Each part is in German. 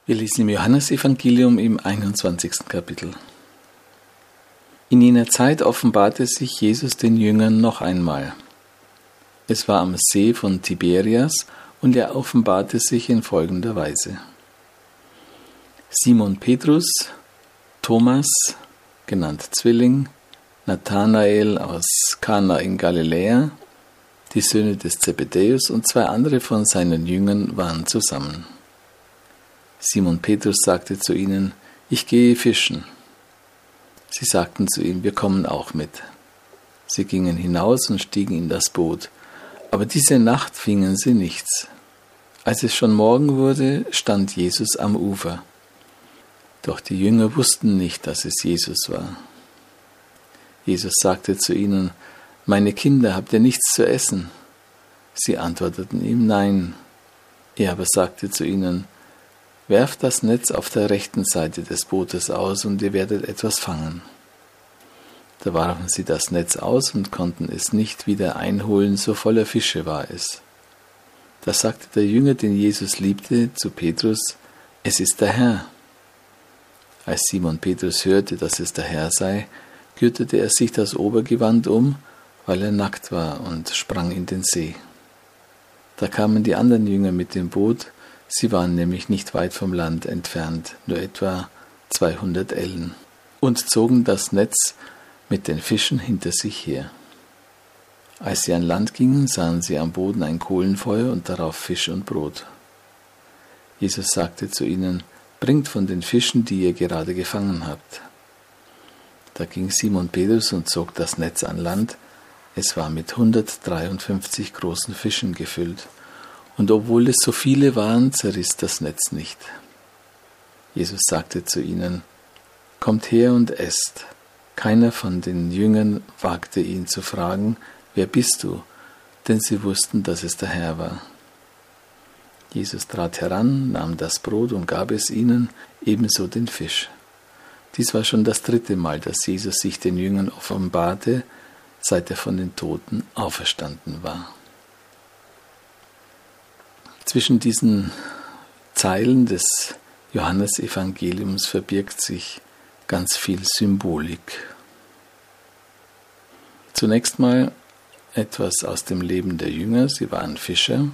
Wir lesen im Johannesevangelium im 21. Kapitel. In jener Zeit offenbarte sich Jesus den Jüngern noch einmal. Es war am See von Tiberias und er offenbarte sich in folgender Weise. Simon Petrus, Thomas, genannt Zwilling, Nathanael aus Kana in Galiläa, die Söhne des Zebedäus und 2 andere von seinen Jüngern waren zusammen. Simon Petrus sagte zu ihnen, ich gehe fischen. Sie sagten zu ihm, wir kommen auch mit. Sie gingen hinaus und stiegen in das Boot, aber diese Nacht fingen sie nichts. Als es schon Morgen wurde, stand Jesus am Ufer. Doch die Jünger wussten nicht, dass es Jesus war. Jesus sagte zu ihnen, meine Kinder, habt ihr nichts zu essen? Sie antworteten ihm, nein. Er aber sagte zu ihnen, werft das Netz auf der rechten Seite des Bootes aus und ihr werdet etwas fangen. Da warfen sie das Netz aus und konnten es nicht wieder einholen, so voller Fische war es. Da sagte der Jünger, den Jesus liebte, zu Petrus, es ist der Herr. Als Simon Petrus hörte, dass es der Herr sei, gürtete er sich das Obergewand um, weil er nackt war, und sprang in den See. Da kamen die anderen Jünger mit dem Boot, sie waren nämlich nicht weit vom Land entfernt, nur etwa 200 Ellen, und zogen das Netz mit den Fischen hinter sich her. Als sie an Land gingen, sahen sie am Boden ein Kohlenfeuer und darauf Fisch und Brot. Jesus sagte zu ihnen, bringt von den Fischen, die ihr gerade gefangen habt. Da ging Simon Petrus und zog das Netz an Land. Es war mit 153 großen Fischen gefüllt. Und obwohl es so viele waren, zerriss das Netz nicht. Jesus sagte zu ihnen, kommt her und esst. Keiner von den Jüngern wagte ihn zu fragen, wer bist du? Denn sie wussten, dass es der Herr war. Jesus trat heran, nahm das Brot und gab es ihnen, ebenso den Fisch. Dies war schon das 3. Mal, dass Jesus sich den Jüngern offenbarte, seit er von den Toten auferstanden war. Zwischen diesen Zeilen des Johannesevangeliums verbirgt sich ganz viel Symbolik. Zunächst mal etwas aus dem Leben der Jünger. Sie waren Fischer.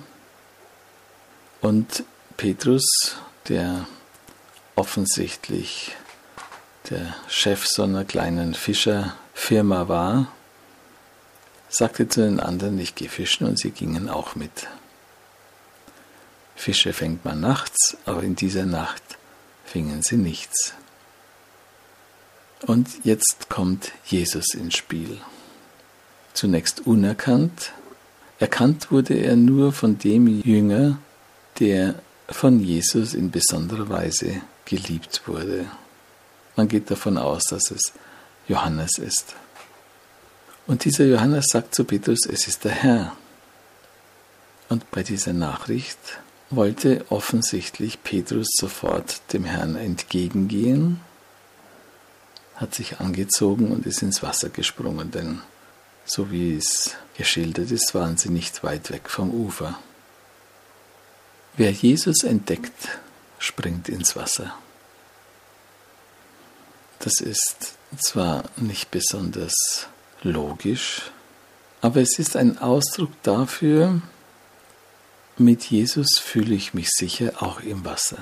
Und Petrus, der offensichtlich der Chef so einer kleinen Fischerfirma war, sagte zu den anderen, ich gehe fischen, und sie gingen auch mit. Fische fängt man nachts, aber in dieser Nacht fingen sie nichts. Und jetzt kommt Jesus ins Spiel. Zunächst unerkannt. Erkannt wurde er nur von dem Jünger, der von Jesus in besonderer Weise geliebt wurde. Man geht davon aus, dass es Johannes ist. Und dieser Johannes sagt zu Petrus, es ist der Herr. Und bei dieser Nachricht wollte offensichtlich Petrus sofort dem Herrn entgegengehen, hat sich angezogen und ist ins Wasser gesprungen, denn so wie es geschildert ist, waren sie nicht weit weg vom Ufer. Wer Jesus entdeckt, springt ins Wasser. Das ist zwar nicht besonders logisch, aber es ist ein Ausdruck dafür, mit Jesus fühle ich mich sicher auch im Wasser.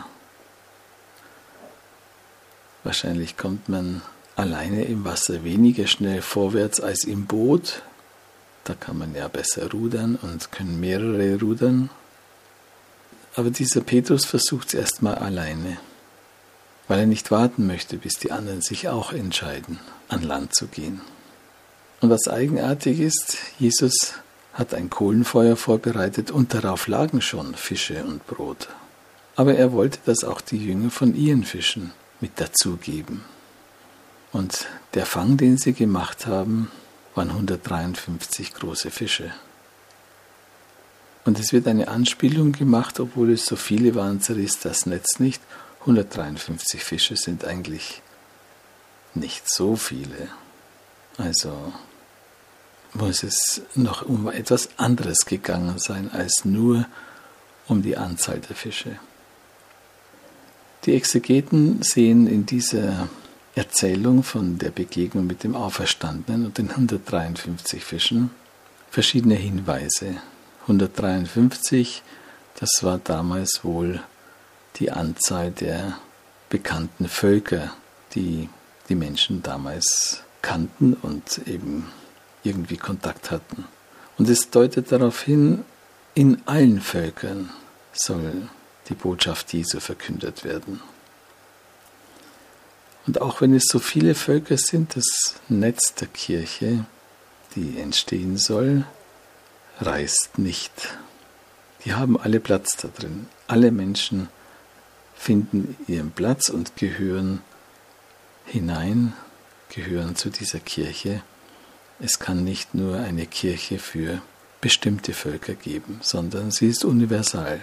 Wahrscheinlich kommt man alleine im Wasser weniger schnell vorwärts als im Boot. Da kann man ja besser rudern und können mehrere rudern. Aber dieser Petrus versucht es erstmal alleine, weil er nicht warten möchte, bis die anderen sich auch entscheiden, an Land zu gehen. Und was eigenartig ist, Jesus hat ein Kohlenfeuer vorbereitet und darauf lagen schon Fische und Brot. Aber er wollte, dass auch die Jünger von ihren Fischen mit dazugeben. Und der Fang, den sie gemacht haben, waren 153 große Fische. Und es wird eine Anspielung gemacht, obwohl es so viele waren, zerriss das Netz nicht. 153 Fische sind eigentlich nicht so viele. Also muss es noch um etwas anderes gegangen sein, als nur um die Anzahl der Fische. Die Exegeten sehen in dieser Erzählung von der Begegnung mit dem Auferstandenen und den 153 Fischen verschiedene Hinweise. 153, das war damals wohl die Anzahl der bekannten Völker, die die Menschen damals kannten und eben irgendwie Kontakt hatten. Und es deutet darauf hin, in allen Völkern soll die Botschaft Jesu verkündet werden. Und auch wenn es so viele Völker sind, das Netz der Kirche, die entstehen soll, reißt nicht. Die haben alle Platz da drin. Alle Menschen finden ihren Platz und gehören hinein, gehören zu dieser Kirche. Es kann nicht nur eine Kirche für bestimmte Völker geben, sondern sie ist universal.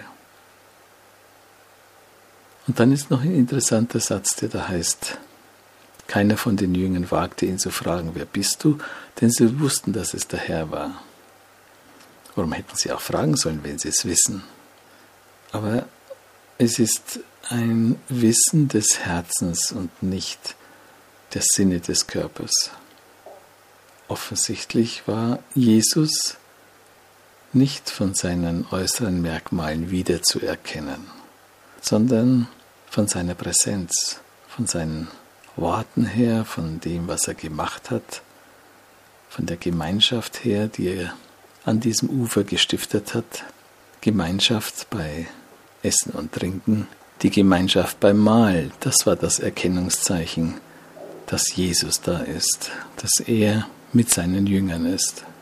Und dann ist noch ein interessanter Satz, der da heißt: Keiner von den Jüngern wagte ihn zu fragen, wer bist du? Denn sie wussten, dass es der Herr war. Warum hätten sie auch fragen sollen, wenn sie es wissen? Aber es ist ein Wissen des Herzens und nicht der Sinne des Körpers. Offensichtlich war Jesus nicht von seinen äußeren Merkmalen wiederzuerkennen, sondern von seiner Präsenz, von seinen Worten her, von dem, was er gemacht hat, von der Gemeinschaft her, die er an diesem Ufer gestiftet hat. Gemeinschaft bei Essen und Trinken, die Gemeinschaft beim Mahl, das war das Erkennungszeichen, dass Jesus da ist, dass er mit seinen Jüngern ist.